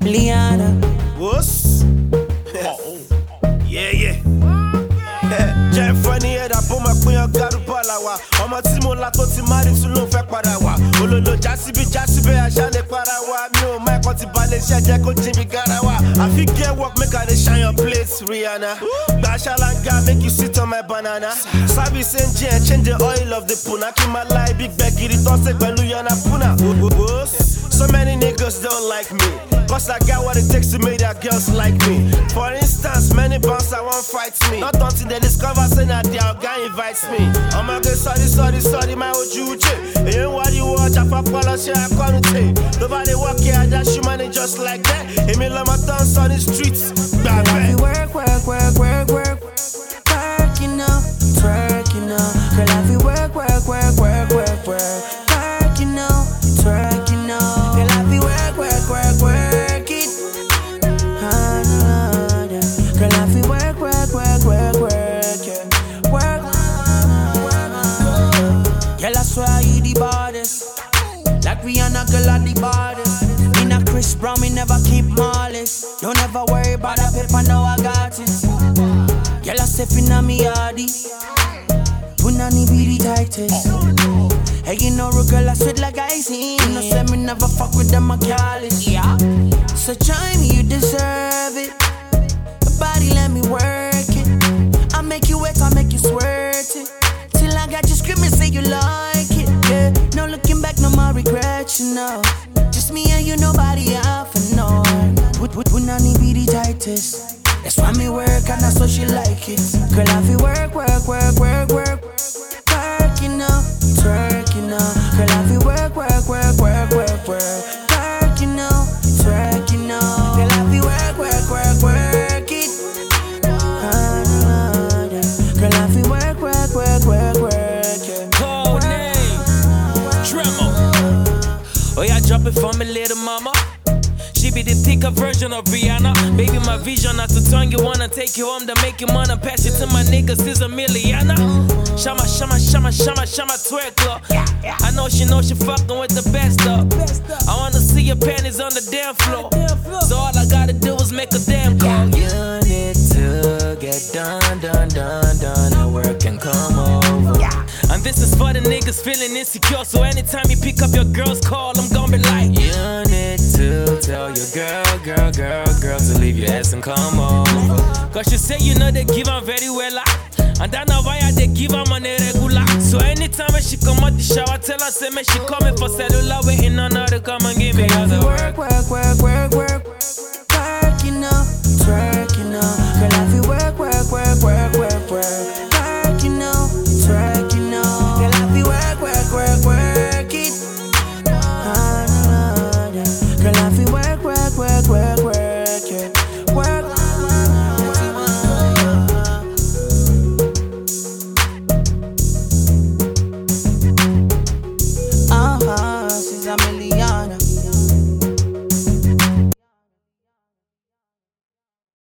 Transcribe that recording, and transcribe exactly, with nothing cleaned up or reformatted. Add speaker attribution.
Speaker 1: Liana.
Speaker 2: What's? Yeah, yeah. Jẹ́ funny head àpò máa pín ọ̀gá rúbọ̀ làwà. Ọmọ tí mo la tó ti máa rí tún ló fẹ́ padà wá. Olólo jásíbí jásíbí àṣà lè para wá. Mi ò mọ ẹ̀kọ́ ti balẹ̀ iṣẹ́ jẹ́ kó jí mi gara wá. Àfi get work make I dey shine your plate, Rihanna. Gba ṣáláńgá make you sit on my banana. Service engine change the oil of the puna. Kí máa láì bí gbẹ̀gìrì tọ́sẹ̀ pẹ̀lú Yana Puna. So many niggas don't like me. Cause I got what it takes to make that girls like me. For instance, many bouncers won't fight me. Not until they discover say that their guy invites me. I'm gonna get sorry, sorry, sorry, my old Juche. And you what you watch, I fuck all shit, I come to take. Nobody walk here, I dash you money just like that. And me love my thoughts on the streets. Bang, bang.
Speaker 1: Work, work, work, work, work. Work, you know, twerk, you know. Girl, I feel work, work, work, work, work, work. Work, you know, twerk, you know. Girl, I feel work, work, work, work it. Girl, I feel work, work, work, work, work, yeah. Work, girl, I swear you the baddest. Like Rihanna, girl, I the baddest. In a Chris Brown, me never keep malice. Don't ever worry about that paper, now I got it. Girl, I step in on me yardy. Punani be the tightest. Hey, you know, girl, I sweat like icy. You know, say me never fuck with them, I careless. Yeah. So try me, you deserve it. Your body, let me work it. I make you wet, I make you squirt it. Till I got you screaming, say you like it. Yeah. No looking back, no more regret, you know. Just me and you, nobody else for no. Put, put, punani be the tightest. That's why me work and that's why she like it. Girl, I feel work, work, work, work, work. Work, you know, twerk, you know. Girl, I feel work, work, work, work, work, work. Work, you know, twerk, you know. Girl, I feel work, work, work, work it. Girl, I feel work, work, work, work, work, yeah.
Speaker 3: Code name, Tremor. Oh yeah, drop it for me, little mama. She be the thicker version of Rihanna. Baby, my vision not to turn you on and take you home to make you money. Pass it to my niggas, is a milliana. Shama, shama, shama, shama, shama, twerkler. I know she know she fucking with the best of. I wanna see your panties on the damn floor. So all I gotta do is make a damn call.
Speaker 1: You need to get done, done, done, done, and work and come over.
Speaker 3: And this is for the niggas feeling insecure. So anytime you pick up your girl's call, I'm gonna be like,
Speaker 1: you need to tell your girl, girl, girl, girl to leave your ass and come over.
Speaker 3: Cause you say you know they give her very well, ah. And that's not why I they give her money regular. So anytime when she come out the shower, tell her say me she coming for cellular, waiting on her to come and give me all the
Speaker 1: work, work, work, work, work.